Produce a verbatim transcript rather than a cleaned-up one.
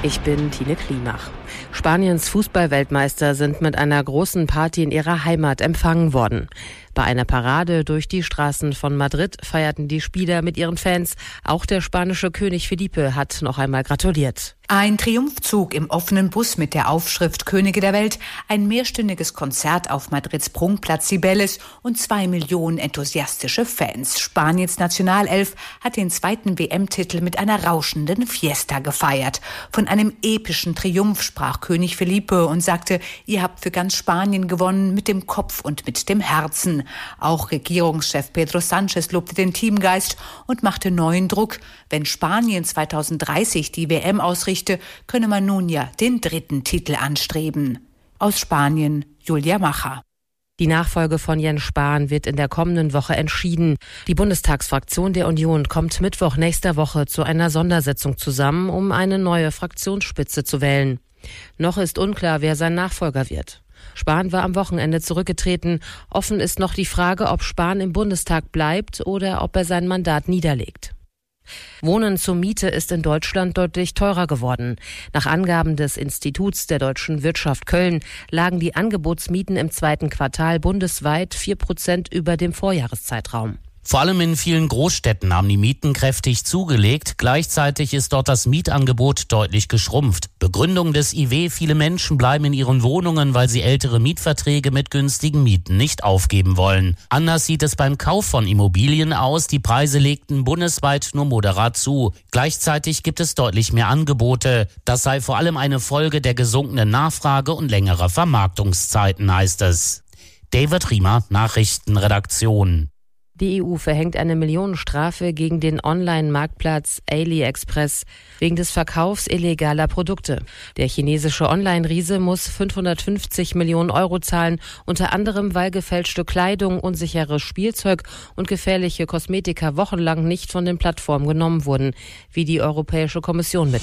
Ich bin Tine Klimach. Spaniens Fußballweltmeister sind mit einer großen Party in ihrer Heimat empfangen worden. Bei einer Parade durch die Straßen von Madrid feierten die Spieler mit ihren Fans. Auch der spanische König Felipe hat noch einmal gratuliert. Ein Triumphzug im offenen Bus mit der Aufschrift Könige der Welt, ein mehrstündiges Konzert auf Madrids Prunkplatz Cibeles und zwei Millionen enthusiastische Fans. Spaniens Nationalelf hat den zweiten W M-Titel mit einer rauschenden Fiesta gefeiert. Von einem epischen Triumph sprach König Felipe und sagte, ihr habt für ganz Spanien gewonnen, mit dem Kopf und mit dem Herzen. Auch Regierungschef Pedro Sánchez lobte den Teamgeist und machte neuen Druck. Wenn Spanien zwanzig dreißig die W M ausrichte, könne man nun ja den dritten Titel anstreben. Aus Spanien, Julia Macher. Die Nachfolge von Jens Spahn wird in der kommenden Woche entschieden. Die Bundestagsfraktion der Union kommt Mittwoch nächster Woche zu einer Sondersitzung zusammen, um eine neue Fraktionsspitze zu wählen. Noch ist unklar, wer sein Nachfolger wird. Spahn war am Wochenende zurückgetreten. Offen ist noch die Frage, ob Spahn im Bundestag bleibt oder ob er sein Mandat niederlegt. Wohnen zur Miete ist in Deutschland deutlich teurer geworden. Nach Angaben des Instituts der deutschen Wirtschaft Köln lagen die Angebotsmieten im zweiten Quartal bundesweit vier Prozent über dem Vorjahreszeitraum. Vor allem in vielen Großstädten haben die Mieten kräftig zugelegt. Gleichzeitig ist dort das Mietangebot deutlich geschrumpft. Begründung des I W: Viele Menschen bleiben in ihren Wohnungen, weil sie ältere Mietverträge mit günstigen Mieten nicht aufgeben wollen. Anders sieht es beim Kauf von Immobilien aus. Die Preise legten bundesweit nur moderat zu. Gleichzeitig gibt es deutlich mehr Angebote. Das sei vor allem eine Folge der gesunkenen Nachfrage und längerer Vermarktungszeiten, heißt es. David Riemer, Nachrichtenredaktion. Die E U verhängt eine Millionenstrafe gegen den Online-Marktplatz AliExpress wegen des Verkaufs illegaler Produkte. Der chinesische Online-Riese muss fünfhundertfünfzig Millionen Euro zahlen, unter anderem weil gefälschte Kleidung, unsicheres Spielzeug und gefährliche Kosmetika wochenlang nicht von den Plattformen genommen wurden, wie die Europäische Kommission mitteilt.